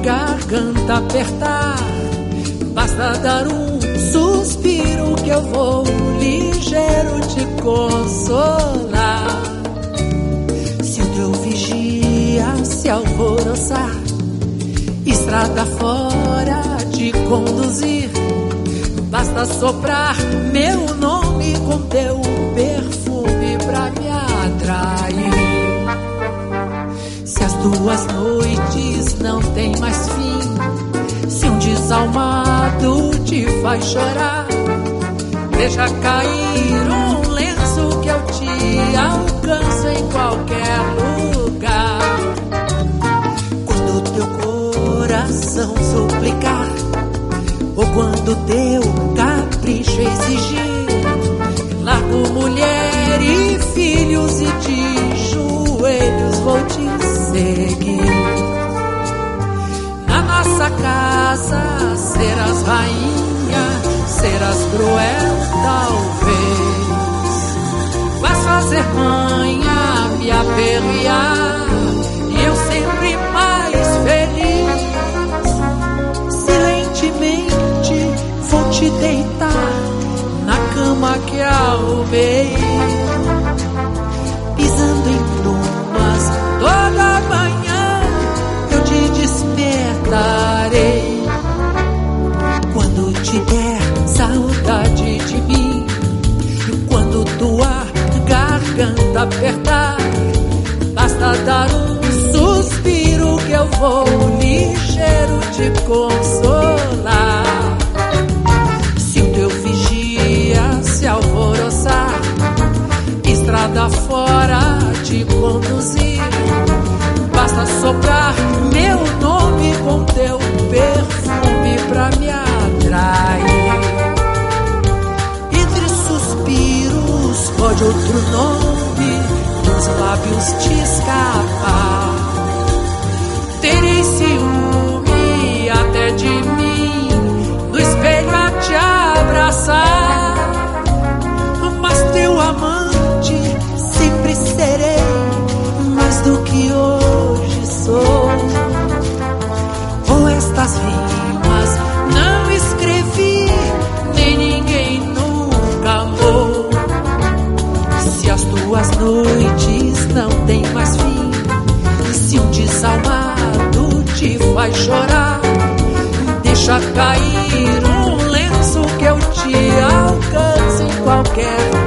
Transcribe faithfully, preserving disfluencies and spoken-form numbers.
garganta apertar, basta dar um suspiro que eu vou ligeiro te consolar. Se o teu vigia se alvoroçar, estrada fora de conduzir, basta soprar meu nome com teu perfume pra me atrair. Se as tuas noites não têm mais fim, se um desalmado te faz chorar, deixa cair um lenço que eu te alcanço em qualquer lugar. Quando teu coração suplicar, ou quando teu capricho exigir, largo mulher e filhos e de joelhos vou te seguir. Na nossa casa serás rainha, serás cruel talvez, vais fazer manha, me aperrear, e eu sempre mais feliz. Silentemente vou te deitar na cama que arrumei, pisando em plumas toda manhã eu te despertarei. Quando te der saudade de mim, quando tua garganta apertar, basta dar um suspiro que eu vou ligeiro te consolar. Se o teu vigia se alvoroçar, estrada fora te conduzir, basta soprar meu nome com teu perfume pra me atrair. Entre suspiros pode outro nome dos lábios te escapar. Terei ciúme até de mim, no espelho a te abraçar, mas teu amante sempre serei, mais do que hoje sou. Ou estas rimas não escrevi, nem ninguém nunca amou. Se as tuas noites não têm mais fim, se um desalmado te faz chorar, deixa cair um lenço que eu te alcance em qualquer